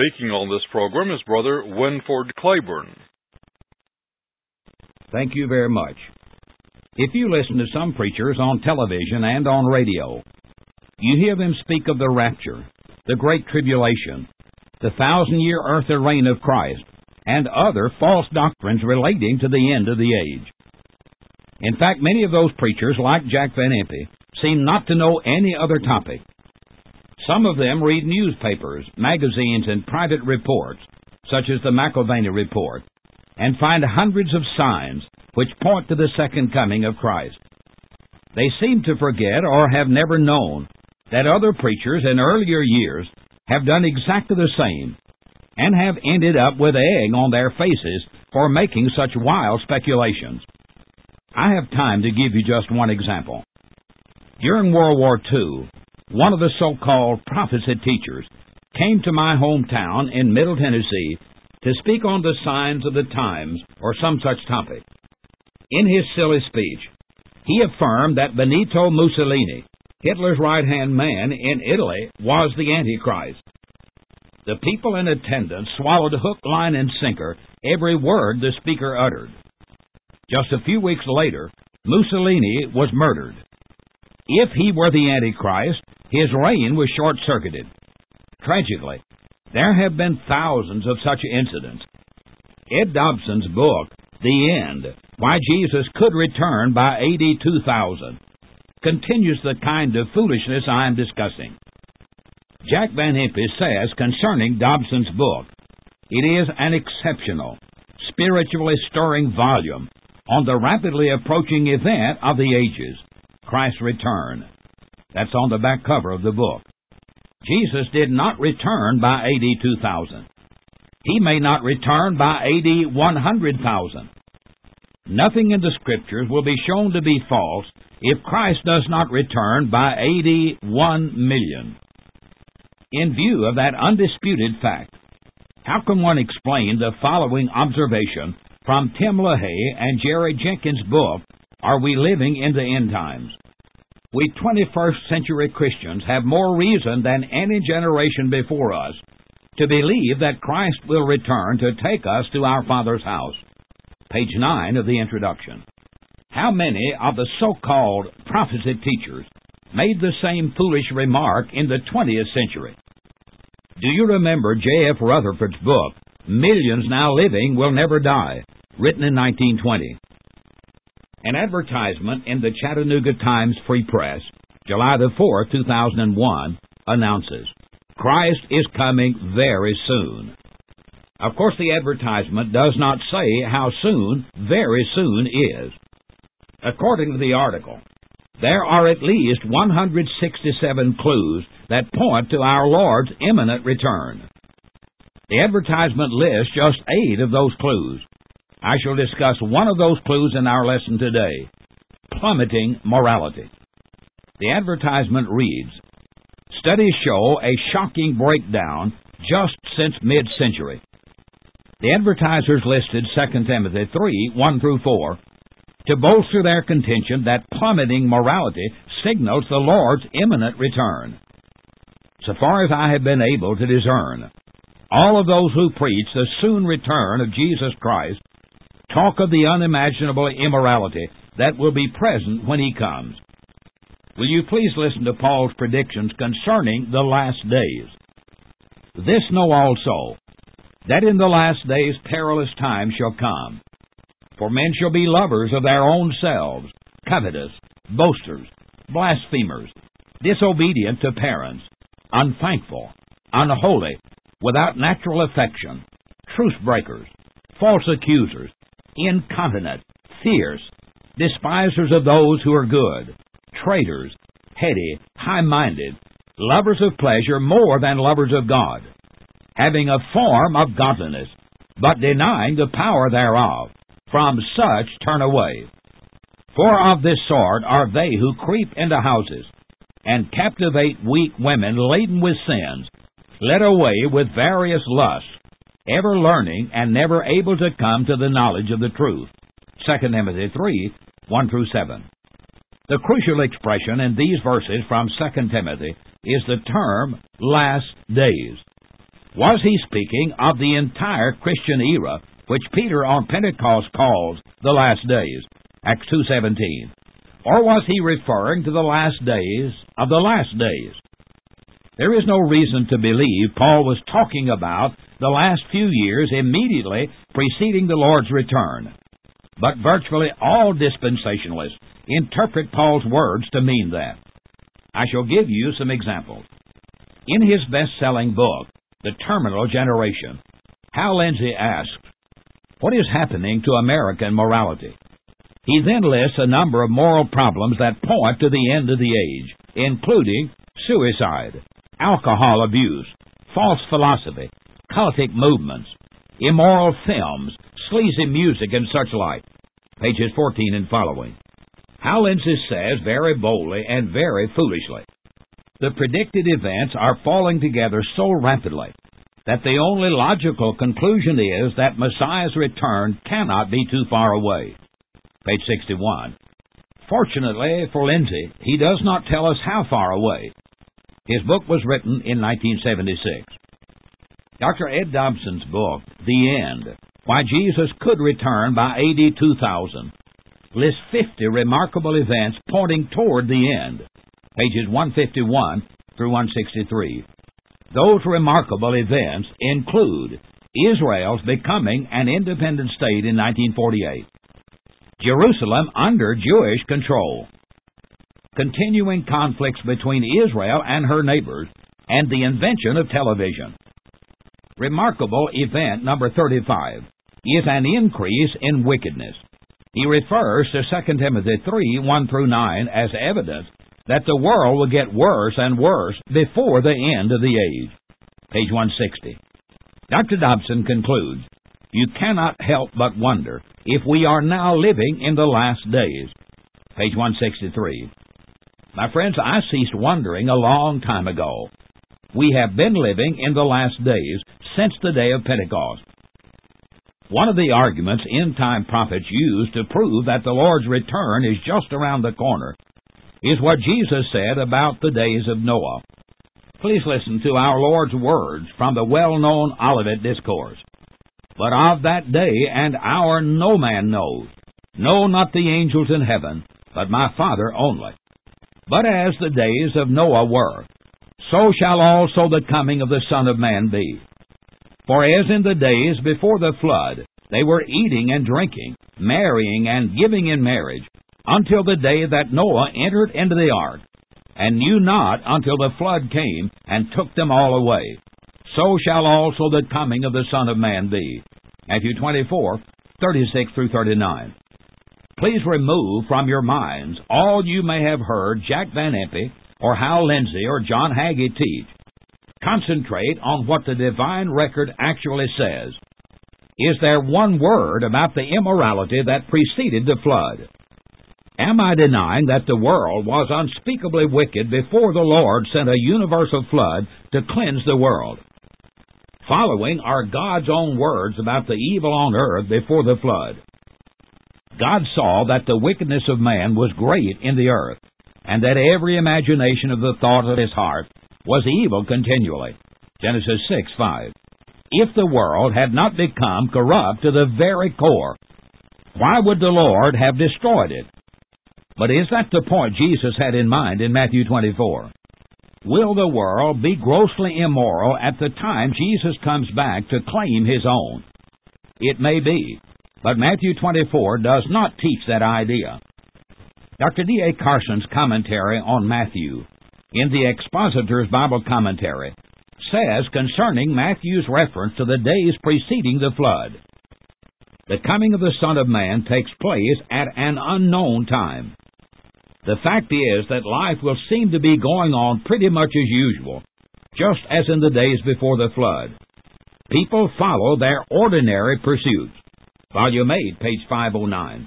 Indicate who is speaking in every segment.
Speaker 1: Speaking on this program is Brother Winford Claiborne.
Speaker 2: Thank you very much. If you listen to some preachers on television and on radio, you hear them speak of the rapture, the Great Tribulation, the 1,000-year earthly reign of Christ, and other false doctrines relating to the end of the age. In fact, many of those preachers, like Jack Van Impe, seem not to know any other topic. Some of them read newspapers, magazines, and private reports, such as the McIlvaney Report, and find hundreds of signs which point to the second coming of Christ. They seem to forget or have never known that other preachers in earlier years have done exactly the same and have ended up with egg on their faces for making such wild speculations. I have time to give you just one example. During World War II, one of the so-called prophecy teachers came to my hometown in Middle Tennessee to speak on the signs of the times or some such topic. In his silly speech, he affirmed that Benito Mussolini, Hitler's right-hand man in Italy, was the Antichrist. The people in attendance swallowed hook, line, and sinker every word the speaker uttered. Just a few weeks later, Mussolini was murdered. If he were the Antichrist, his reign was short-circuited. Tragically, there have been thousands of such incidents. Ed Dobson's book, The End, Why Jesus Could Return by AD 2000, continues the kind of foolishness I am discussing. Jack Van Impe says concerning Dobson's book, it is an exceptional, spiritually stirring volume on the rapidly approaching event of the ages, Christ's return. That's on the back cover of the book. Jesus did not return by AD 2000. He may not return by AD 100,000. Nothing in the Scriptures will be shown to be false if Christ does not return by AD 1 million. In view of that undisputed fact, how can one explain the following observation from Tim LaHaye and Jerry Jenkins' book, Are We Living in the End Times? We 21st century Christians have more reason than any generation before us to believe that Christ will return to take us to our Father's house. Page 9 of the introduction. How many of the so-called prophecy teachers made the same foolish remark in the 20th century? Do you remember J.F. Rutherford's book, Millions Now Living Will Never Die, written in 1920? An advertisement in the Chattanooga Times Free Press, July the 4th, 2001, announces, Christ is coming very soon. Of course, the advertisement does not say how soon very soon is. According to the article, there are at least 167 clues that point to our Lord's imminent return. The advertisement lists just 8 of those clues. I shall discuss one of those clues in our lesson today, plummeting morality. The advertisement reads, Studies show a shocking breakdown just since mid-century. The advertisers listed 2 Timothy 3, 1 through 4, to bolster their contention that plummeting morality signals the Lord's imminent return. So far as I have been able to discern, all of those who preach the soon return of Jesus Christ talk of the unimaginable immorality that will be present when He comes. Will you please listen to Paul's predictions concerning the last days? This know also, that in the last days perilous times shall come. For men shall be lovers of their own selves, covetous, boasters, blasphemers, disobedient to parents, unthankful, unholy, without natural affection, truce breakers, false accusers, incontinent, fierce, despisers of those who are good, traitors, heady, high-minded, lovers of pleasure more than lovers of God, having a form of godliness, but denying the power thereof. From such turn away. For of this sort are they who creep into houses, and captivate weak women laden with sins, led away with various lusts, ever learning and never able to come to the knowledge of the truth. 2 Timothy 3, 1 through 7. The crucial expression in these verses from 2 Timothy is the term last days. Was he speaking of the entire Christian era, which Peter on Pentecost calls the last days, Acts 2:17? Or was he referring to the last days of the last days? There is no reason to believe Paul was talking about the last few years immediately preceding the Lord's return. But virtually all dispensationalists interpret Paul's words to mean that. I shall give you some examples. In his best-selling book, The Terminal Generation, Hal Lindsey asks, "What is happening to American morality?" He then lists a number of moral problems that point to the end of the age, including suicide, alcohol abuse, false philosophy, cultic movements, immoral films, sleazy music, and such like. Pages 14 and following. Hal Lindsey says very boldly and very foolishly, the predicted events are falling together so rapidly that the only logical conclusion is that Messiah's return cannot be too far away. Page 61. Fortunately for Lindsey, he does not tell us how far away. His book was written in 1976. Dr. Ed Dobson's book, The End, Why Jesus Could Return by AD 2000, lists 50 remarkable events pointing toward the end, pages 151 through 163. Those remarkable events include Israel's becoming an independent state in 1948, Jerusalem under Jewish control, continuing conflicts between Israel and her neighbors, and the invention of television. Remarkable event number 35 is an increase in wickedness. He refers to 2 Timothy 3, 1 through 9 as evidence that the world will get worse and worse before the end of the age. Page 160. Dr. Dobson concludes, you cannot help but wonder if we are now living in the last days. Page 163. My friends, I ceased wondering a long time ago. We have been living in the last days since the day of Pentecost. One of the arguments end-time prophets use to prove that the Lord's return is just around the corner is what Jesus said about the days of Noah. Please listen to our Lord's words from the well-known Olivet Discourse. But of that day and hour no man knows, no, not the angels in heaven, but my Father only. But as the days of Noah were, so shall also the coming of the Son of Man be. For as in the days before the flood, they were eating and drinking, marrying and giving in marriage, until the day that Noah entered into the ark, and knew not until the flood came and took them all away. So shall also the coming of the Son of Man be. Matthew 24, 36 through 39. Please remove from your minds all you may have heard Jack Van Impe or Hal Lindsey or John Hagee teach. Concentrate on what the divine record actually says. Is there one word about the immorality that preceded the flood? Am I denying that the world was unspeakably wicked before the Lord sent a universal flood to cleanse the world? Following are God's own words about the evil on earth before the flood. God saw that the wickedness of man was great in the earth, and that every imagination of the thought of his heart was evil continually. Genesis 6:5. If the world had not become corrupt to the very core, why would the Lord have destroyed it? But is that the point Jesus had in mind in Matthew 24? Will the world be grossly immoral at the time Jesus comes back to claim his own? It may be, but Matthew 24 does not teach that idea. Dr. D.A. Carson's commentary on Matthew, in the Expositor's Bible Commentary, says concerning Matthew's reference to the days preceding the flood, the coming of the Son of Man takes place at an unknown time. The fact is that life will seem to be going on pretty much as usual, just as in the days before the flood. People follow their ordinary pursuits. Volume 8, page 509.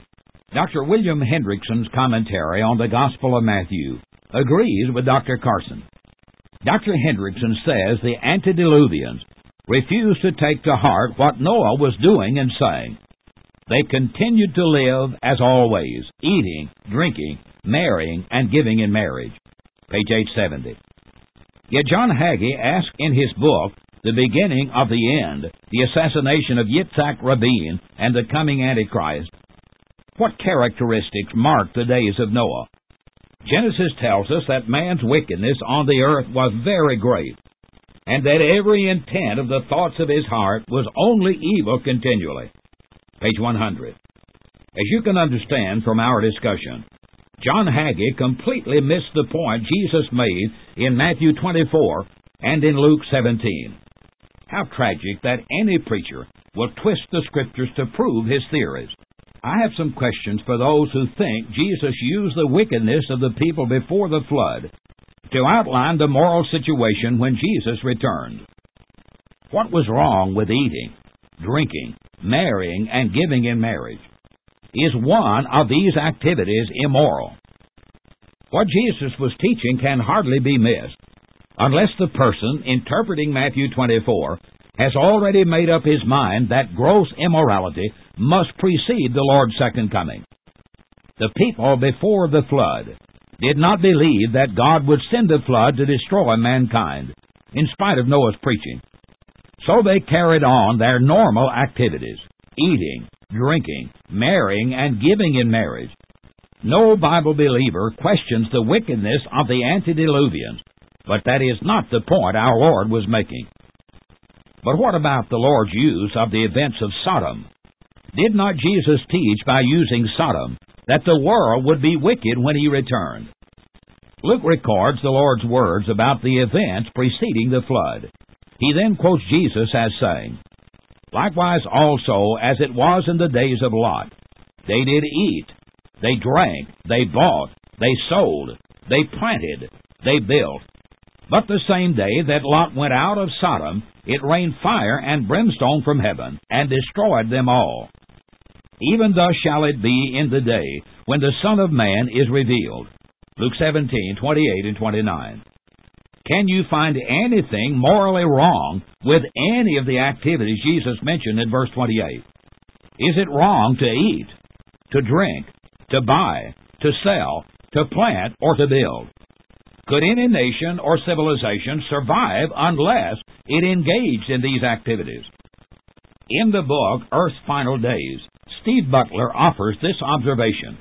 Speaker 2: Dr. William Hendrickson's commentary on the Gospel of Matthew agrees with Dr. Carson. Dr. Hendrickson says the antediluvians refused to take to heart what Noah was doing and saying. They continued to live as always, eating, drinking, marrying, and giving in marriage. Page 870. Yet John Hagee asks in his book, the beginning of the end, the assassination of Yitzhak Rabin, and the coming Antichrist, what characteristics marked the days of Noah? Genesis tells us that man's wickedness on the earth was very great, and that every intent of the thoughts of his heart was only evil continually. Page 100. As you can understand from our discussion, John Hagee completely missed the point Jesus made in Matthew 24 and in Luke 17. How tragic that any preacher will twist the Scriptures to prove his theories. I have some questions for those who think Jesus used the wickedness of the people before the flood to outline the moral situation when Jesus returned. What was wrong with eating, drinking, marrying, and giving in marriage? Is one of these activities immoral? What Jesus was teaching can hardly be missed, unless the person interpreting Matthew 24 has already made up his mind that gross immorality must precede the Lord's second coming. The people before the flood did not believe that God would send a flood to destroy mankind, in spite of Noah's preaching. So they carried on their normal activities, eating, drinking, marrying, and giving in marriage. No Bible believer questions the wickedness of the antediluvians, but that is not the point our Lord was making. But what about the Lord's use of the events of Sodom? Did not Jesus teach by using Sodom that the world would be wicked when he returned? Luke records the Lord's words about the events preceding the flood. He then quotes Jesus as saying, "Likewise also as it was in the days of Lot, they did eat, they drank, they bought, they sold, they planted, they built. But the same day that Lot went out of Sodom, it rained fire and brimstone from heaven, and destroyed them all. Even thus shall it be in the day when the Son of Man is revealed." Luke 17:28 and 29. Can you find anything morally wrong with any of the activities Jesus mentioned in verse 28? Is it wrong to eat, to drink, to buy, to sell, to plant, or to build? Could any nation or civilization survive unless it engaged in these activities? In the book Earth's Final Days, Steve Butler offers this observation.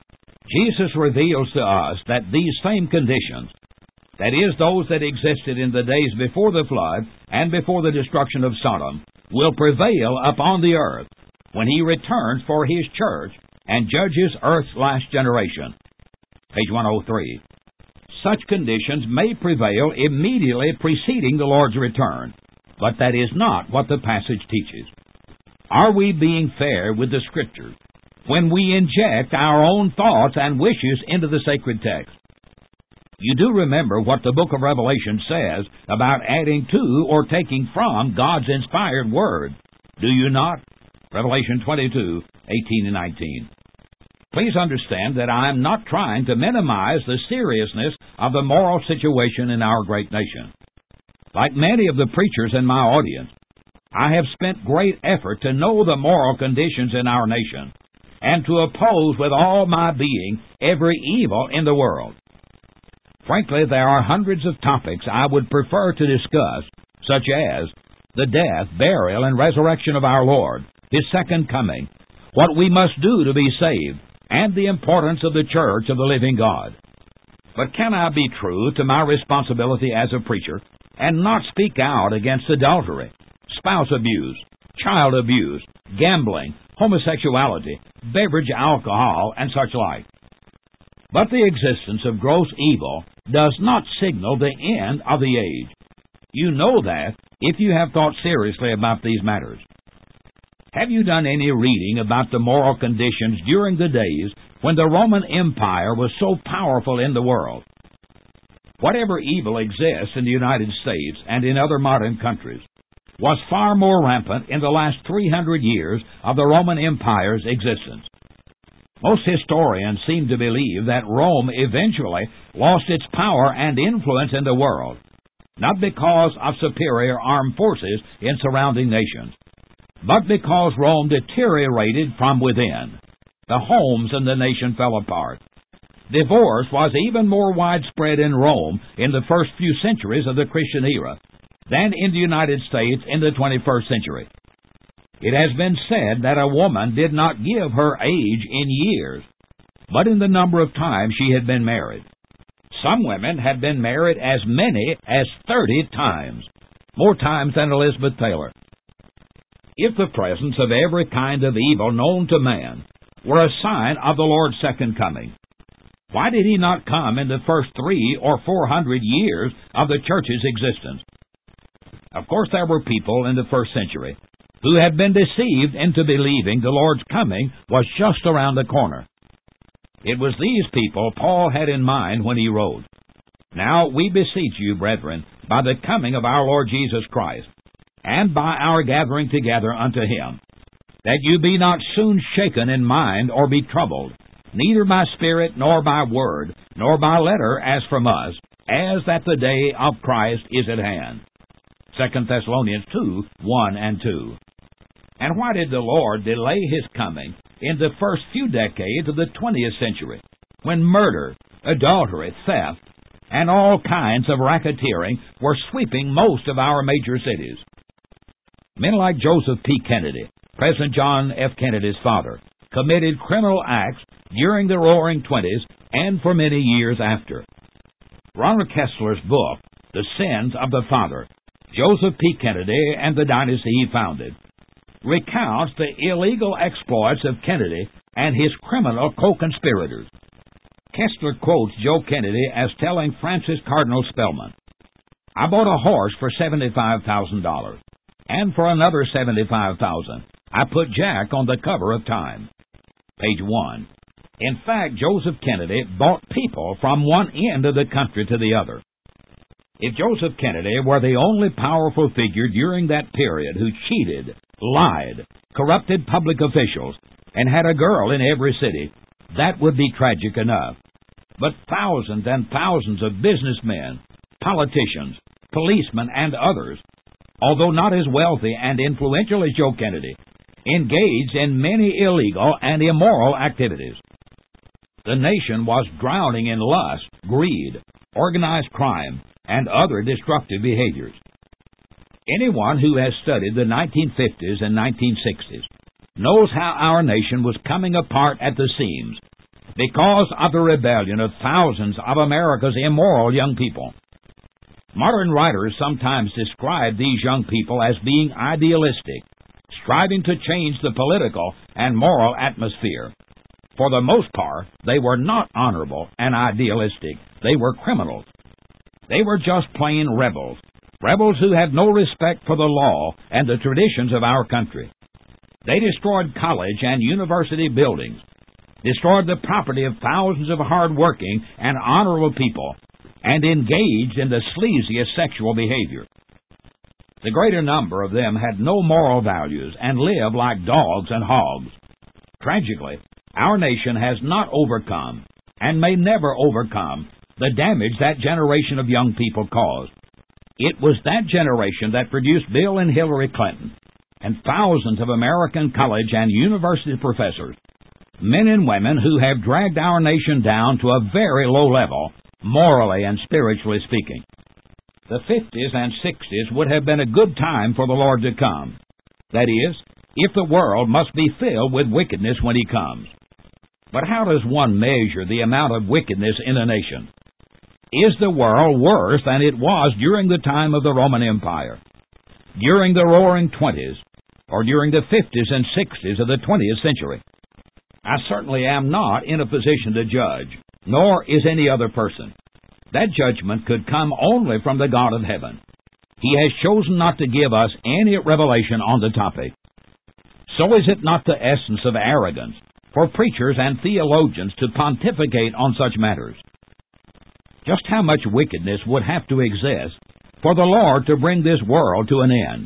Speaker 2: Jesus reveals to us that these same conditions, that is, those that existed in the days before the flood and before the destruction of Sodom, will prevail upon the earth when he returns for his church and judges earth's last generation. Page 103. Such conditions may prevail immediately preceding the Lord's return, but that is not what the passage teaches. Are we being fair with the Scriptures when we inject our own thoughts and wishes into the sacred text? You do remember what the book of Revelation says about adding to or taking from God's inspired Word, do you not? Revelation 22:18 and 19. Please understand that I am not trying to minimize the seriousness of the moral situation in our great nation. Like many of the preachers in my audience, I have spent great effort to know the moral conditions in our nation and to oppose with all my being every evil in the world. Frankly, there are hundreds of topics I would prefer to discuss, such as the death, burial, and resurrection of our Lord, His second coming, what we must do to be saved, and the importance of the church of the living God. But can I be true to my responsibility as a preacher and not speak out against adultery, spouse abuse, child abuse, gambling, homosexuality, beverage alcohol, and such like? But the existence of gross evil does not signal the end of the age. You know that if you have thought seriously about these matters. Have you done any reading about the moral conditions during the days when the Roman Empire was so powerful in the world? Whatever evil exists in the United States and in other modern countries was far more rampant in the last 300 years of the Roman Empire's existence. Most historians seem to believe that Rome eventually lost its power and influence in the world, not because of superior armed forces in surrounding nations, but because Rome deteriorated from within. The homes in the nation fell apart. Divorce was even more widespread in Rome in the first few centuries of the Christian era, than in the United States in the 21st century. It has been said that a woman did not give her age in years, but in the number of times she had been married. Some women had been married as many as 30 times, more times than Elizabeth Taylor. If the presence of every kind of evil known to man were a sign of the Lord's second coming, why did he not come in the first 300 or 400 years of the church's existence? Of course, there were people in the first century who had been deceived into believing the Lord's coming was just around the corner. It was these people Paul had in mind when he wrote, "Now we beseech you, brethren, by the coming of our Lord Jesus Christ, and by our gathering together unto him, that you be not soon shaken in mind or be troubled, neither by spirit, nor by word, nor by letter as from us, as that the day of Christ is at hand." 2 Thessalonians 2, 1 and 2. And why did the Lord delay his coming in the first few decades of the 20th century, when murder, adultery, theft, and all kinds of racketeering were sweeping most of our major cities? Men like Joseph P. Kennedy, President John F. Kennedy's father, committed criminal acts during the Roaring '20s and for many years after. Ronald Kessler's book, The Sins of the Father, Joseph P. Kennedy and the Dynasty he Founded, recounts the illegal exploits of Kennedy and his criminal co-conspirators. Kessler quotes Joe Kennedy as telling Francis Cardinal Spellman, "I bought a horse for $75,000, and for another $75,000, I put Jack on the cover of Time." Page 1. In fact, Joseph Kennedy bought people from one end of the country to the other. If Joseph Kennedy were the only powerful figure during that period who cheated, lied, corrupted public officials, and had a girl in every city, that would be tragic enough. But thousands and thousands of businessmen, politicians, policemen, and others, although not as wealthy and influential as Joe Kennedy, engaged in many illegal and immoral activities. The nation was drowning in lust, greed, organized crime, and other destructive behaviors. Anyone who has studied the 1950s and 1960s knows how our nation was coming apart at the seams because of the rebellion of thousands of America's immoral young people. Modern writers sometimes describe these young people as being idealistic, striving to change the political and moral atmosphere. For the most part, they were not honorable and idealistic. They were criminals. They were just plain rebels, rebels who had no respect for the law and the traditions of our country. They destroyed college and university buildings, destroyed the property of thousands of hard-working and honorable people, and engaged in the sleaziest sexual behavior. The greater number of them had no moral values and lived like dogs and hogs. Tragically, our nation has not overcome, and may never overcome, the damage that generation of young people caused. It was that generation that produced Bill and Hillary Clinton, and thousands of American college and university professors, men and women who have dragged our nation down to a very low level, morally and spiritually speaking. The 50s and 60s would have been a good time for the Lord to come. That is, if the world must be filled with wickedness when he comes. But how does one measure the amount of wickedness in a nation? Is the world worse than it was during the time of the Roman Empire, during the Roaring '20s, or during the 50s and 60s of the 20th century? I certainly am not in a position to judge, nor is any other person. That judgment could come only from the God of heaven. He has chosen not to give us any revelation on the topic. So is it not the essence of arrogance for preachers and theologians to pontificate on such matters? Just how much wickedness would have to exist for the Lord to bring this world to an end?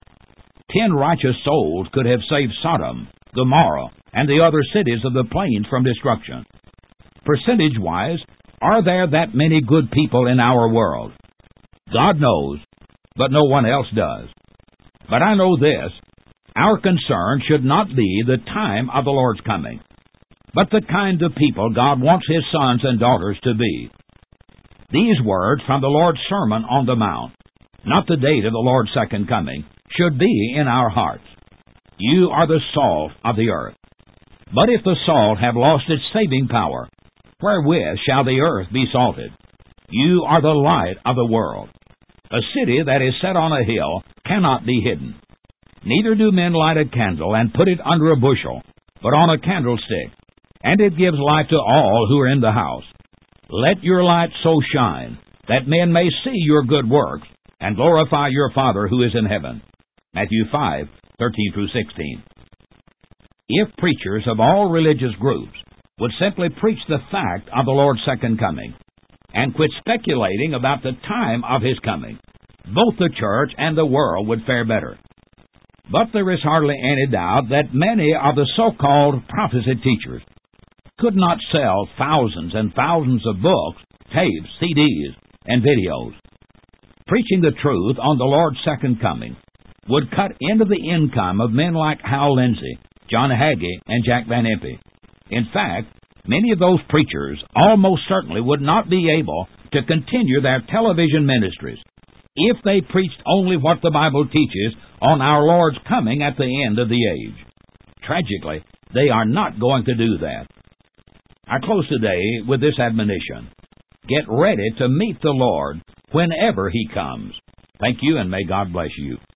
Speaker 2: 10 righteous souls could have saved Sodom, Gomorrah, and the other cities of the plains from destruction. Percentage-wise, are there that many good people in our world? God knows, but no one else does. But I know this, our concern should not be the time of the Lord's coming, but the kind of people God wants His sons and daughters to be. These words from the Lord's Sermon on the Mount, not the date of the Lord's second coming, should be in our hearts. You are the salt of the earth. But if the salt have lost its saving power, wherewith shall the earth be salted? You are the light of the world. A city that is set on a hill cannot be hidden. Neither do men light a candle and put it under a bushel, but on a candlestick, and it gives light to all who are in the house. Let your light so shine, that men may see your good works, and glorify your Father who is in heaven. Matthew 5:13-16. If preachers of all religious groups would simply preach the fact of the Lord's second coming, and quit speculating about the time of His coming, both the church and the world would fare better. But there is hardly any doubt that many of the so-called prophecy teachers could not sell thousands and thousands of books, tapes, CDs, and videos. Preaching the truth on the Lord's second coming would cut into the income of men like Hal Lindsey, John Hagee, and Jack Van Impe. In fact, many of those preachers almost certainly would not be able to continue their television ministries if they preached only what the Bible teaches on our Lord's coming at the end of the age. Tragically, they are not going to do that. I close today with this admonition: get ready to meet the Lord whenever He comes. Thank you, and may God bless you.